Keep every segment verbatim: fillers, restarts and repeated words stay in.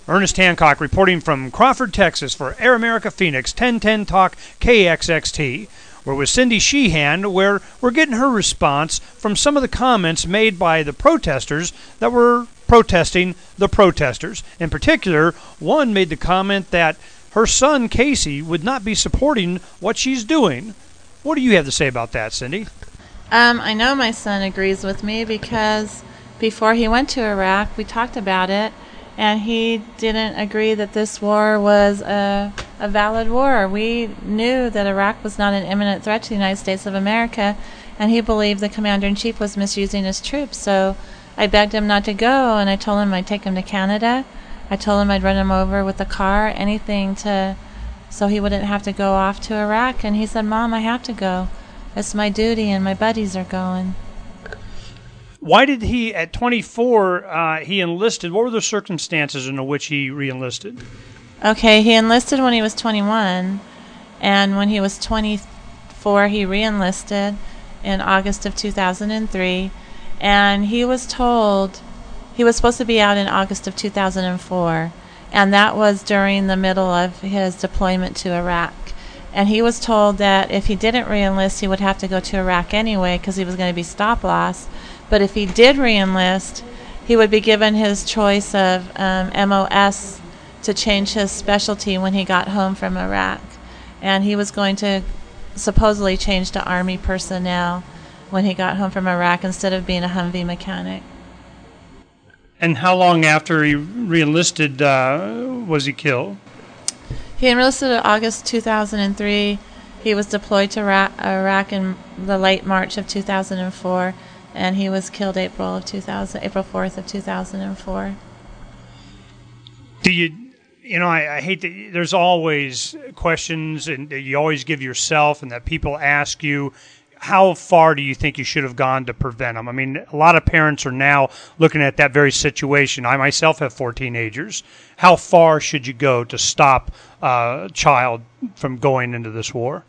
Ernest Hancock reporting from Crawford, Texas for Air America Phoenix ten ten Talk K X X T. We're with Cindy Sheehan, where we're getting her response from some of the comments made by the protesters that were protesting the protesters. In particular, one made the comment that her son, Casey, would not be supporting what she's doing. What do you have to say about that, Cindy? Um, I know my son agrees with me because before he went to Iraq, we talked about it, and he didn't agree that this war was a, a valid war. We knew that Iraq was not an imminent threat to the United States of America, and he believed the commander-in-chief was misusing his troops. So I begged him not to go, and I told him I'd take him to Canada. I told him I'd run him over with the car, anything to, so he wouldn't have to go off to Iraq. And he said, "Mom, I have to go. It's my duty, and my buddies are going." Why did he, at twenty-four, uh, he enlisted? What were the circumstances in which he re-enlisted? Okay, he enlisted when he was twenty-one, and when he was twenty-four, he re-enlisted in August of two thousand three, and he was told he was supposed to be out in August of two thousand four, and that was during the middle of his deployment to Iraq. And he was told that if he didn't re-enlist, he would have to go to Iraq anyway because he was going to be stop-loss. But if he did re-enlist, he would be given his choice of um, M O S to change his specialty when he got home from Iraq. And he was going to supposedly change to Army personnel when he got home from Iraq instead of being a Humvee mechanic. And how long after he re-enlisted uh, was he killed? He enlisted in August two thousand three. He was deployed to Ra- Iraq in the late March of two thousand four, and he was killed April of two thousand, April fourth of two thousand four. Do you, you know, I, I hate that there's always questions and that you always give yourself and that people ask you, how far do you think you should have gone to prevent them? I mean, a lot of parents are now looking at that very situation. I myself have four teenagers. How far should you go to stop a child from going into this war?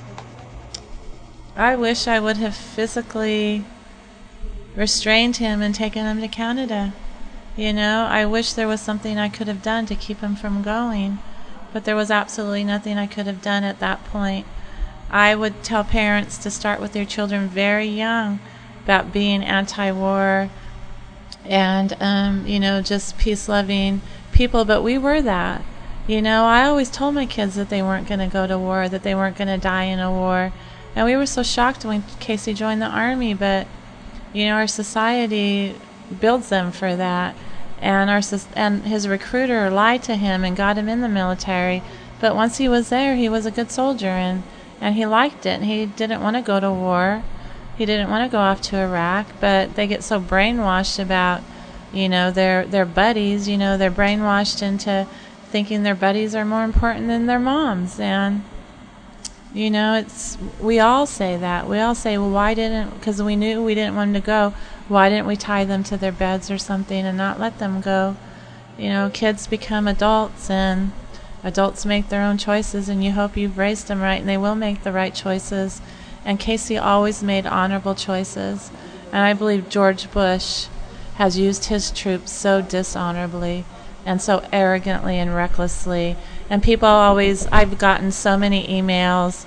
I wish I would have physically restrained him and taken him to Canada. You know, I wish there was something I could have done to keep him from going, but there was absolutely nothing I could have done at that point. I would tell parents to start with their children very young about being anti-war and, um, you know, just peace-loving people. But we were that. You know, I always told my kids that they weren't going to go to war, that they weren't going to die in a war. And we were so shocked when Casey joined the Army. But, you know, our society builds them for that. And our and his recruiter lied to him and got him in the military. But once he was there, he was a good soldier, and And he liked it, and he didn't want to go to war. He didn't want to go off to Iraq, but they get so brainwashed about, you know, their their buddies. You know, they're brainwashed into thinking their buddies are more important than their moms. And, you know, it's we all say that. We all say, well, why didn't, because we knew we didn't want them to go, why didn't we tie them to their beds or something and not let them go? You know, kids become adults, and adults make their own choices, and you hope you've raised them right, and they will make the right choices. And Casey always made honorable choices. And I believe George Bush has used his troops so dishonorably and so arrogantly and recklessly. And people always, I've gotten so many emails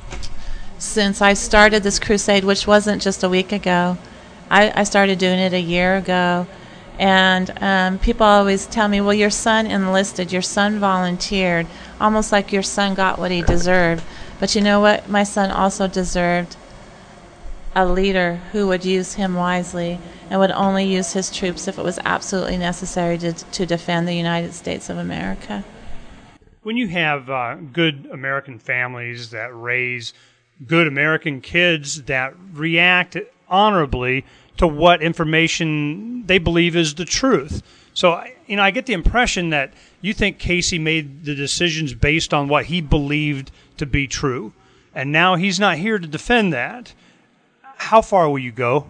since I started this crusade, which wasn't just a week ago. I, I started doing it a year ago. And um, people always tell me, well, your son enlisted, your son volunteered, almost like your son got what he deserved. But you know what? My son also deserved a leader who would use him wisely and would only use his troops if it was absolutely necessary to, to defend the United States of America. When you have uh, good American families that raise good American kids that react honorably to what information they believe is the truth. So, you know, I get the impression that you think Casey made the decisions based on what he believed to be true, and now he's not here to defend that. How far will you go?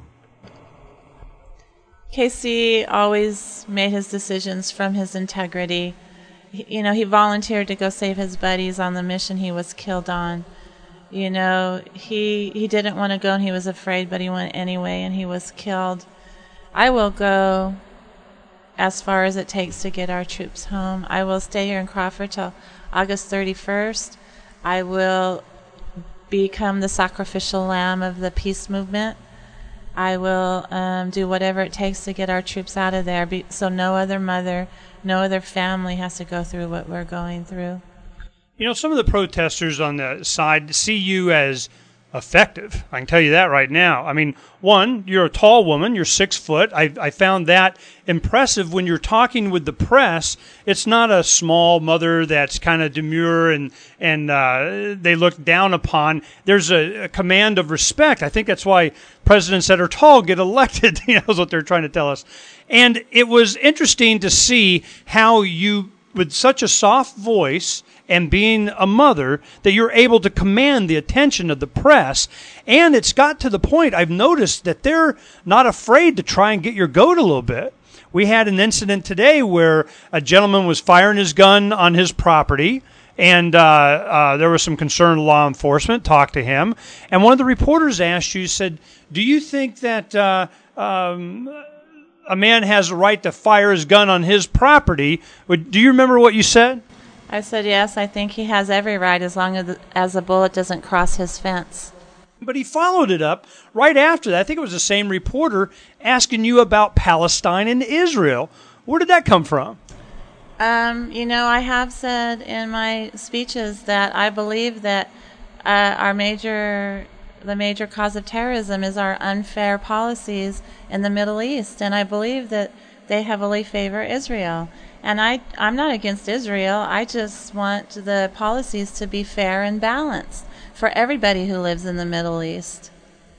Casey always made his decisions from his integrity. He, you know, he volunteered to go save his buddies on the mission he was killed on. You know, he he didn't want to go and he was afraid, but he went anyway and he was killed. I will go as far as it takes to get our troops home. I will stay here in Crawford till August thirty-first. I will become the sacrificial lamb of the peace movement. I will um, do whatever it takes to get our troops out of there, be, so no other mother, no other family has to go through what we're going through. You know, some of the protesters on the side see you as effective. I can tell you that right now. I mean, one, you're a tall woman. You're six foot. I, I found that impressive when you're talking with the press. It's not a small mother that's kind of demure and and uh, they look down upon. There's a, a command of respect. I think that's why presidents that are tall get elected. You know, is what they're trying to tell us. And it was interesting to see how you, with such a soft voice and being a mother, that you're able to command the attention of the press. And it's got to the point, I've noticed, that they're not afraid to try and get your goat a little bit. We had an incident today where a gentleman was firing his gun on his property, and uh, uh, there was some concerned law enforcement, talked to him. And one of the reporters asked you, said, do you think that uh, um, a man has a right to fire his gun on his property? Do you remember what you said? I said, yes, I think he has every right as long as the, as a bullet doesn't cross his fence. But he followed it up right after that. I think it was the same reporter asking you about Palestine and Israel. Where did that come from? Um, you know, I have said in my speeches that I believe that uh, our major, the major cause of terrorism is our unfair policies in the Middle East, and I believe that they heavily favor Israel. And I, I'm not against Israel. I just want the policies to be fair and balanced for everybody who lives in the Middle East.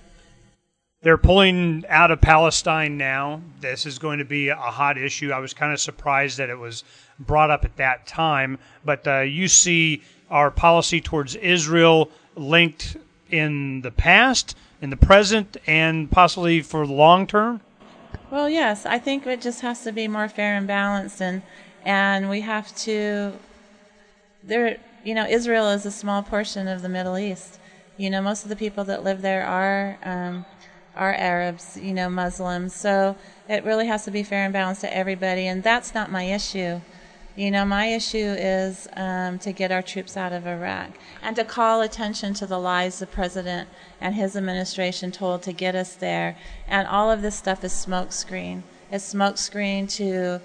They're pulling out of Palestine now. This is going to be a hot issue. I was kind of surprised that it was brought up at that time. But uh, you see our policy towards Israel linked in the past, in the present, and possibly for the long term? Well, yes, I think it just has to be more fair and balanced, and and we have to. There, you know, Israel is a small portion of the Middle East. You know, most of the people that live there are um, are Arabs. You know, Muslims. So it really has to be fair and balanced to everybody, and that's not my issue. You know, my issue is um, to get our troops out of Iraq and to call attention to the lies the president and his administration told to get us there. And all of this stuff is smokescreen. It's smokescreen to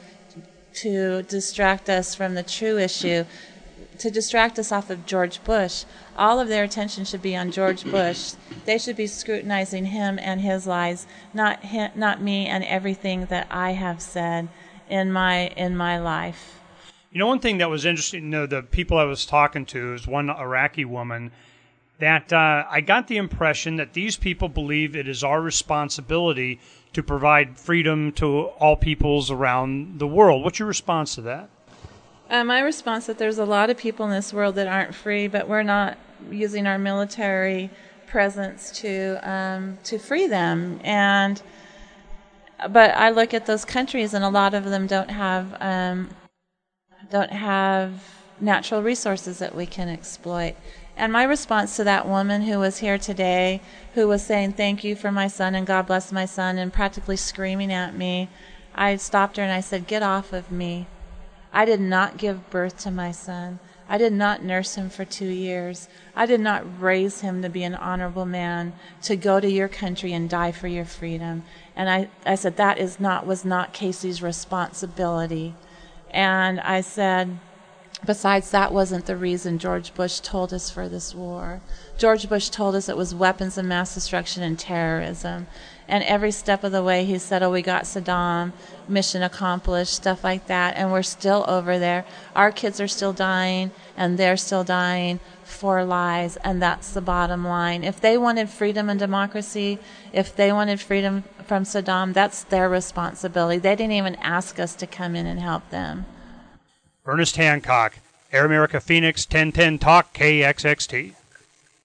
to distract us from the true issue, to distract us off of George Bush. All of their attention should be on George Bush. They should be scrutinizing him and his lies, not him, not me and everything that I have said in my in my life. You know, one thing that was interesting, you know, the people I was talking to is one Iraqi woman that uh, I got the impression that these people believe it is our responsibility to provide freedom to all peoples around the world. What's your response to that? Uh, my response is that there's a lot of people in this world that aren't free, but we're not using our military presence to um, to free them. And but I look at those countries, and a lot of them don't have. Um, don't have natural resources that we can exploit. And my response to that woman who was here today, who was saying thank you for my son and God bless my son and practically screaming at me, I stopped her and I said, get off of me. I did not give birth to my son. I did not nurse him for two years. I did not raise him to be an honorable man, to go to your country and die for your freedom. And I, I said that is not was not Casey's responsibility. And I said, besides, that wasn't the reason George Bush told us for this war. George Bush told us it was weapons of mass destruction and terrorism. And every step of the way he said, oh, we got Saddam, mission accomplished, stuff like that. And we're still over there. Our kids are still dying, and they're still dying for lies. And that's the bottom line. If they wanted freedom and democracy, if they wanted freedom from Saddam, that's their responsibility. They didn't even ask us to come in and help them. Ernest Hancock, Air America Phoenix, ten ten Talk, K X X T.